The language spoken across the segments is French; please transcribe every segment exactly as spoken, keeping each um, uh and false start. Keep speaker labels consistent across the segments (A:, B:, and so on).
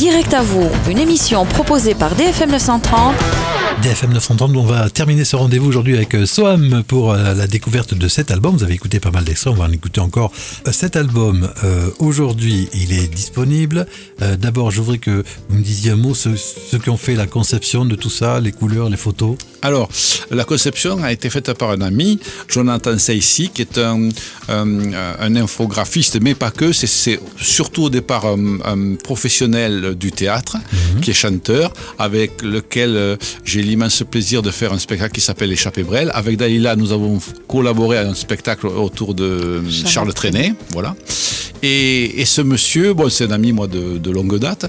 A: Direct à vous, une émission proposée par D F M neuf cent trente.
B: D F M neuf cent trente, on va terminer ce rendez-vous aujourd'hui avec Soham pour la découverte de cet album. Vous avez écouté pas mal d'extraits, on va en écouter encore. Cet album, euh, aujourd'hui, il est disponible. Euh, d'abord, je voudrais que vous me disiez un mot, ceux, ceux qui ont fait la conception de tout ça, les couleurs, les photos.
C: Alors, la conception a été faite par un ami, Jonathan Seissi, qui est un, un, un infographiste, mais pas que, c'est, c'est surtout au départ un, un professionnel du théâtre, mmh. qui est chanteur, avec lequel j'ai l'immense plaisir de faire un spectacle qui s'appelle Échappée Brel. Avec Dalila, nous avons collaboré à un spectacle autour de Charles, Charles Trenet, voilà. Et, et ce monsieur, bon, c'est un ami moi de, de longue date,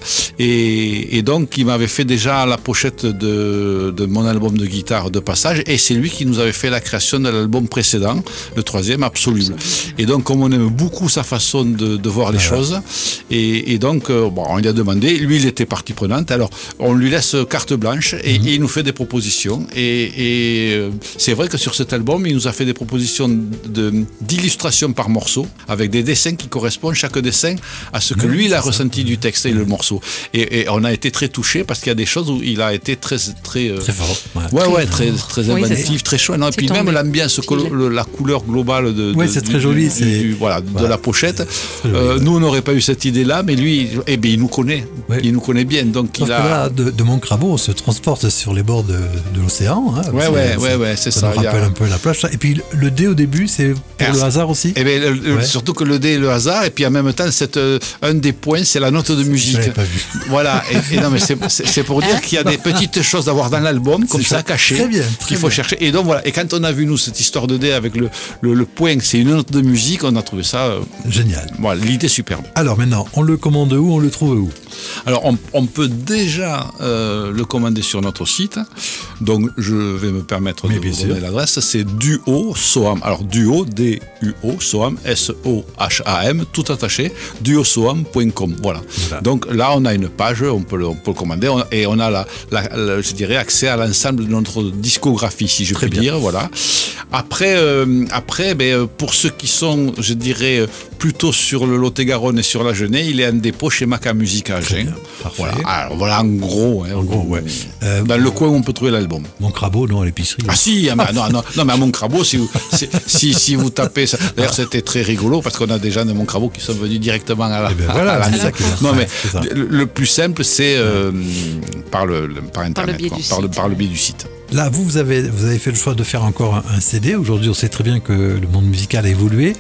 C: et, et donc il m'avait fait déjà la pochette de, de mon album de guitare de passage, et c'est lui qui nous avait fait la création de l'album précédent, le troisième, Absoluble. Et donc comme on aime beaucoup sa façon de, de voir les ah choses, ouais. et, et donc euh, bon, on lui a demandé, lui il était partie prenante, alors on lui laisse carte blanche et, mm-hmm. et il nous fait des propositions, et, et euh, c'est vrai que sur cet album il nous a fait des propositions de, d'illustration par morceau, avec des dessins qui correspondent chaque dessin à ce que lui il a ressenti du texte et le morceau, et, et on a été très touchés parce qu'il y a des choses où il a été très très euh,
B: très fort,
C: ouais ouais, ouais très très oui, inventif, très chouette, non, et puis même l'ambiance, colo- la couleur globale de, de
B: oui, c'est
C: du,
B: très joli,
C: du,
B: c'est
C: du, voilà,
B: voilà,
C: de la pochette.
B: Joli,
C: euh,
B: ouais.
C: Nous on n'aurait pas eu cette idée là, mais lui eh bien, il nous connaît, oui. il nous connaît bien, donc
B: sauf
C: il a
B: que là, de, de Montcrabeau on se transporte sur les bords de, de l'océan, hein,
C: ouais ouais ouais ouais c'est ça,
B: ça nous rappelle
C: a...
B: un peu la plage, et puis le dé au début c'est pour ah, le hasard aussi,
C: et bien, le, ouais. surtout que le dé est le hasard, et puis en même temps cette un des points, c'est la note de musique.
B: Je pas vu.
C: Voilà. Et, et non, mais c'est, c'est, c'est pour dire qu'il y a des petites choses à voir dans l'album, comme c'est ça, cachées,
B: très bien, très
C: qu'il faut
B: bien.
C: chercher. Et donc voilà. Et quand on a vu nous cette histoire de dé avec le, le, le point, c'est une note de musique, on a trouvé ça euh,
B: génial.
C: Voilà, l'idée superbe.
B: Alors maintenant, on le commande où, on le trouve où?
C: Alors on, on peut déjà euh, le commander sur notre site. Donc je vais me permettre mais de vous donner l'adresse. C'est Duo Soham. Alors Duo, D U O, Soham, S O H A M, tout attaché. duo soham point com. Voilà. voilà. Donc là, on a une page, on peut le, on peut le commander, on, et on a la, la, la, je dirais, accès à l'ensemble de notre discographie, si je Très puis bien. dire. Voilà. Après, euh, après, ben, pour ceux qui sont, je dirais, plutôt sur le Lot-et-Garonne et sur la Genève, il est en dépôt chez Maca Musique à Agen. Voilà. Alors voilà, en gros, hein,
B: en gros, ouais.
C: Euh, dans le coin où on peut trouver l'album.
B: Montcrabeau, non, à l'épicerie.
C: Ah si, ah, mais, non, non, non, mais à Montcrabeau, si vous, si, si vous tapez ça. D'ailleurs, c'était très rigolo parce qu'on a des gens de Montcrabeau qui sont venus directement à la.
B: Eh ben voilà,
C: à la
B: c'est ça qui
C: non, mais le, le plus simple, c'est euh, par, le, le, par Internet, par le, biais quoi, par, le, par le biais du site.
B: Là, vous, vous avez, vous avez fait le choix de faire encore un, un C D. Aujourd'hui, on sait très bien que le monde musical a évolué.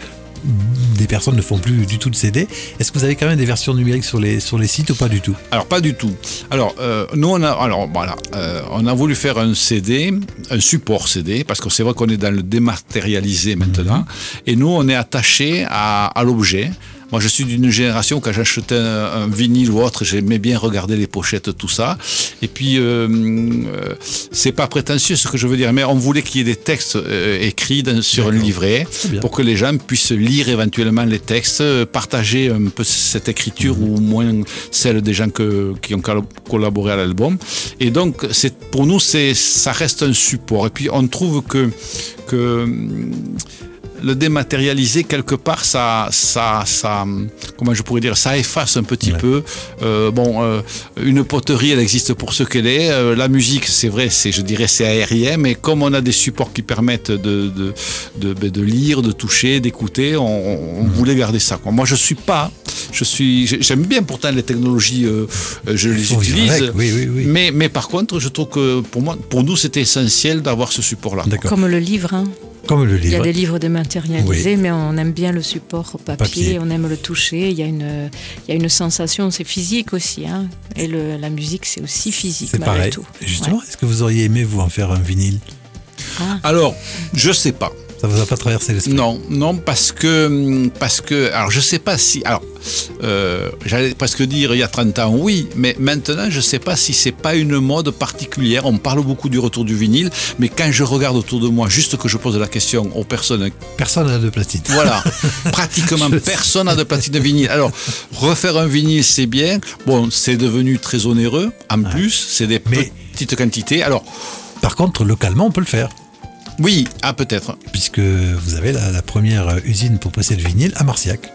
B: Des personnes ne font plus du tout de C D. Est-ce que vous avez quand même des versions numériques sur les, sur les sites ou pas du tout?
C: Alors, pas du tout. Alors, euh, nous, on a, alors, voilà, euh, on a voulu faire un C D, un support C D, parce que c'est vrai qu'on est dans le dématérialisé maintenant. Mmh. Et nous, on est attaché à, à l'objet. Moi, je suis d'une génération où quand j'achetais un, un vinyle ou autre, j'aimais bien regarder les pochettes, tout ça. Et puis, euh, euh, c'est pas prétentieux ce que je veux dire, mais on voulait qu'il y ait des textes euh, écrits dans, sur D'accord. un livret pour que les gens puissent lire éventuellement les textes, partager un peu cette écriture mmh. ou au moins celle des gens que, qui ont collaboré à l'album. Et donc, c'est, pour nous, c'est, ça reste un support. Et puis, on trouve que... que le dématérialiser quelque part, ça, ça, ça, comment je pourrais dire, ça efface un petit ouais. peu. Euh, bon, euh, une poterie, elle existe pour ce qu'elle est. Euh, la musique, c'est vrai, c'est, je dirais, c'est aérien, mais comme on a des supports qui permettent de, de, de, de, de lire, de toucher, d'écouter, on, on mmh. voulait garder ça, quoi. Moi, je suis pas, je suis, j'aime bien pourtant les technologies, euh, je les utilise,
B: oui, oui, oui.
C: mais, mais par contre, je trouve que pour moi, pour nous, c'était essentiel d'avoir ce support-là.
A: D'accord. Comme le livre, hein.
B: Comme le livre.
A: Il y a des livres dématérialisés, oui. mais on aime bien le support papier,
B: papier,
A: on aime le toucher, il y a une, il y a une sensation, c'est physique aussi, hein. Et le, la musique, c'est aussi physique.
B: C'est pareil.
A: Tout.
B: Justement,
A: ouais.
B: est-ce que vous auriez aimé vous en faire un vinyle?
C: ah. Alors, je sais pas.
B: Ça vous a pas traversé l'esprit?
C: Non, non, parce que, parce que, alors je sais pas si, alors, euh, j'allais presque dire il y a trente ans, oui, mais maintenant je sais pas si c'est pas une mode particulière. On parle beaucoup du retour du vinyle, mais quand je regarde autour de moi, juste que je pose la question aux personnes,
B: personne n'a de platine.
C: Voilà, pratiquement personne n'a de platine de vinyle. Alors refaire un vinyle, c'est bien. Bon, c'est devenu très onéreux. En ouais. plus, c'est des mais, petites quantités. Alors,
B: par contre, localement, on peut le faire.
C: Oui, ah peut-être.
B: Puisque vous avez la, la première usine pour presser le vinyle à Marciac.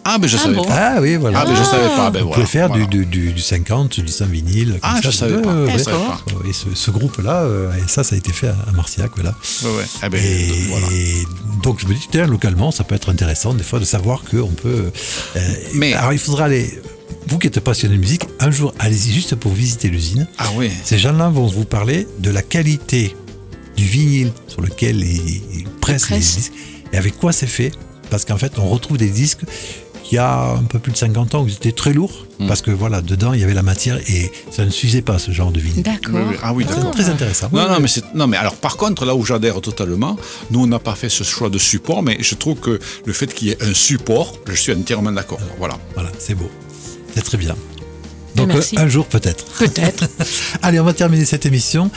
C: Ah, mais je
A: Ah
C: savais
A: bon
C: pas.
B: Ah oui, voilà.
C: Ah, mais je savais pas. Ben
B: Vous
C: voilà,
B: pouvez faire
C: voilà.
B: du, du, du, du cinquante, du cent vinyle. Comme
C: Ah,
B: ça,
C: je savais
B: ouais,
C: pas.
B: ouais,
C: Je
B: ouais.
C: savais pas.
B: Et ce, ce groupe-là, euh, et ça, ça a été fait à, à Marciac, voilà.
C: Ouais, ouais. Ah, ben,
B: Et,
C: donc, voilà.
B: et donc je me dis, tiens, localement, ça peut être intéressant des fois de savoir qu'on peut. Euh,
C: Mais-
B: alors il faudra aller. Vous qui êtes passionné de musique, un jour, allez-y juste pour visiter l'usine.
C: Ah oui.
B: Ces gens-là vont vous parler de la qualité du vinyle sur lequel ils, ils pressent les
A: pressent.
B: disques et avec quoi c'est fait. Parce qu'en fait, on retrouve des disques qui y a un peu plus de cinquante ans, qui étaient très lourds,
C: Mm.
B: parce que voilà, dedans, il y avait la matière et ça ne s'usait pas, ce genre de vinyle.
A: D'accord.
C: Oui, oui. Ah oui,
B: C'est
C: d'accord.
B: très intéressant.
C: Non,
B: Oui,
C: non,
B: oui.
C: mais c'est, non, mais alors par contre, là où j'adhère totalement, nous on n'a pas fait ce choix de support, mais je trouve que le fait qu'il y ait un support, je suis entièrement d'accord. Voilà.
B: Voilà, c'est beau. C'est très bien. Donc
A: Merci.
B: euh, un jour peut-être.
A: Peut-être.
B: Allez, on va terminer cette émission.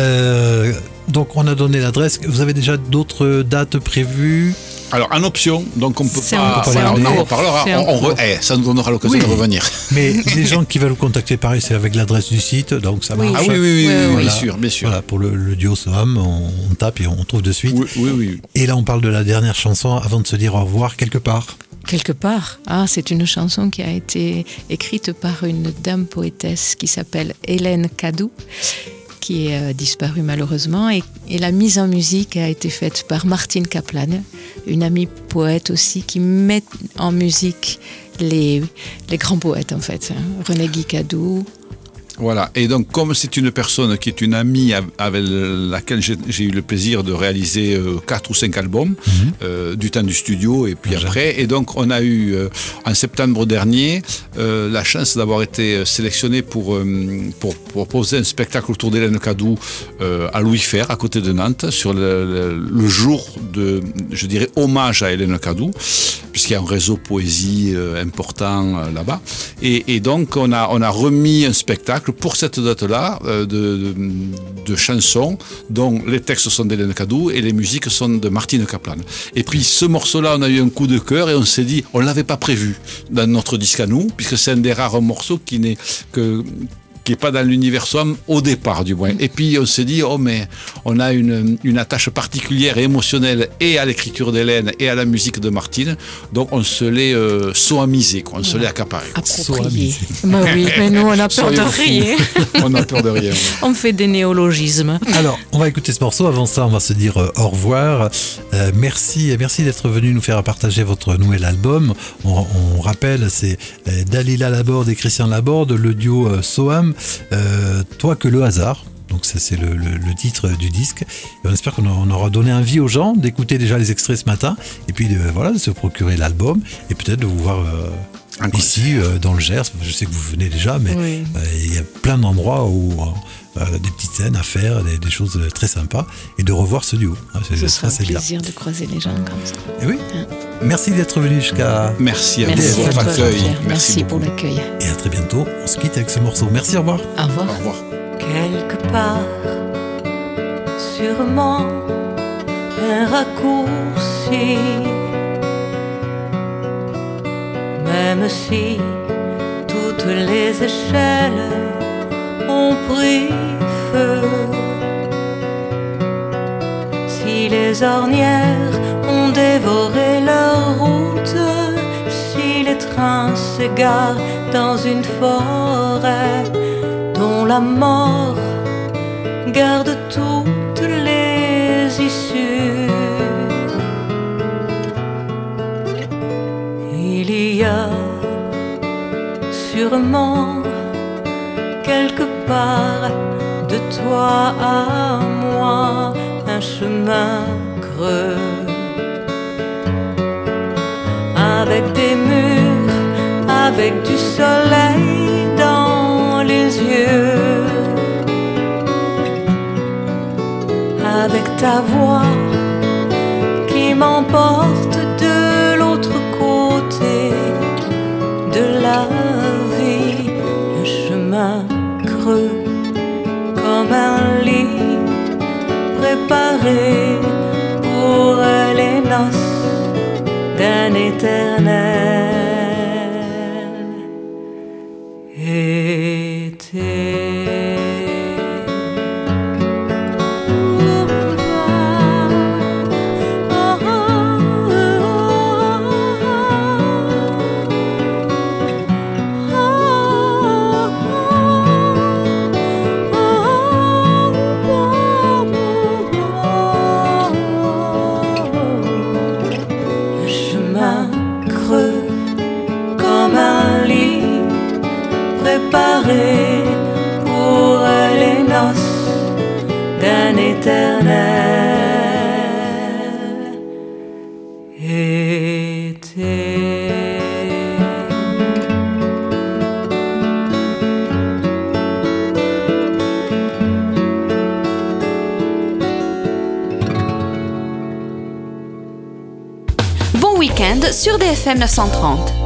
B: Euh, donc on a donné l'adresse. Vous avez déjà d'autres dates prévues?
C: Alors en option, donc on peut
A: C'est
C: pas.
A: en-
B: c'est
C: voilà,
B: en
C: on en
B: cours.
C: reparlera.
A: C'est en
C: On, on re-
A: cours.
C: eh, ça nous donnera l'occasion
B: Oui.
C: de revenir.
B: Mais les gens qui veulent vous contacter, pareil, c'est avec l'adresse du site, donc ça
A: Oui.
B: marche.
C: Ah oui, oui, oui,
A: Ouais,
C: oui,
A: ouais.
C: bien
B: Voilà.
C: sûr, bien sûr.
B: Voilà, pour le, le duo Soham, on, on tape et on trouve de suite.
C: Oui, oui, oui.
B: Et là, on parle de la dernière chanson avant de se dire au revoir quelque part.
A: Quelque part. Ah, c'est une chanson qui a été écrite par une dame poétesse qui s'appelle Hélène Cadou, qui est euh, disparue malheureusement. Et, et la mise en musique a été faite par Martine Kaplan, une amie poète aussi, qui met en musique les, les grands poètes en fait. hein. René Guy Cadou.
C: Voilà, et donc comme c'est une personne qui est une amie av- avec laquelle j'ai j'ai eu le plaisir de réaliser euh, quatre ou cinq albums, euh, du temps du studio et puis
B: Déjà.
C: après, et donc on a eu euh, en septembre dernier euh, la chance d'avoir été sélectionné pour, euh, pour, pour proposer un spectacle autour d'Hélène Cadou euh, à Louis Fer, à côté de Nantes, sur le, le- le jour de, je dirais, hommage à Hélène Cadou, puisqu'il y a un réseau poésie euh, important euh, là-bas. Et, et donc, on a, on a remis un spectacle pour cette date-là euh, de, de, de chansons dont les textes sont d'Hélène Cadou et les musiques sont de Martine Kaplan. Et puis, ce morceau-là, on a eu un coup de cœur et on s'est dit, on ne l'avait pas prévu dans notre disque à nous, puisque c'est un des rares morceaux qui n'est que... qui n'est pas dans l'univers Soham au départ du moins. Et puis on s'est dit, oh mais on a une, une attache particulière et émotionnelle et à l'écriture d'Hélène et à la musique de Martine, donc on se l'est euh, sohamisé, quoi. On se l'est accaparé.
A: Approprié. Bah oui, mais nous on a peur de
C: Soyons fous.
A: rien.
C: On a peur de rien.
A: On fait des néologismes.
B: Alors, on va écouter ce morceau. Avant ça, on va se dire euh, au revoir. Euh, merci, merci d'être venu nous faire partager votre nouvel album. On, on rappelle, c'est euh, Dalila Laborde et Christian Laborde, le duo euh, Soham. Euh, toi que le hasard. Donc ça, c'est le, le, le titre du disque. Et on espère qu'on on aura donné envie aux gens d'écouter déjà les extraits ce matin et puis de, voilà, de se procurer l'album et peut-être de vous voir euh,
C: Un
B: ici euh, dans le Gers. Je sais que vous venez déjà, mais
A: Oui.
B: euh, il y a plein d'endroits où euh, des petites scènes à faire, des, des choses très sympas et de revoir ce duo. Ah, c'est-
A: Ce
B: ça,
A: sera un
B: c'est bien.
A: plaisir de croiser les gens comme ça.
B: Et oui. Merci d'être venu jusqu'à
C: Merci à vous
A: Merci
C: pour
A: à
C: votre
A: toi,
C: accueil.
A: Jean-Pierre.
C: Merci
A: Merci pour
C: beaucoup.
A: l'accueil.
B: et à très bientôt. On se quitte avec ce morceau. Merci, au revoir.
A: Au revoir.
C: Au revoir.
D: Quelque part, sûrement un raccourci. Même si toutes les échelles ont pris feu, si les ornières ont dévoré leur route, si les trains s'égarent dans une forêt dont la mort garde toutes les issues, il y a sûrement quelque part de toi à moi un chemin creux avec des murs, avec du soleil dans les yeux, avec ta voix qui m'emporte de l'autre côté de la vie, un chemin creux comme un lit préparé pour les noces d'un éternel été. éternel été.
E: Bon week-end sur D F M neuf cent trente.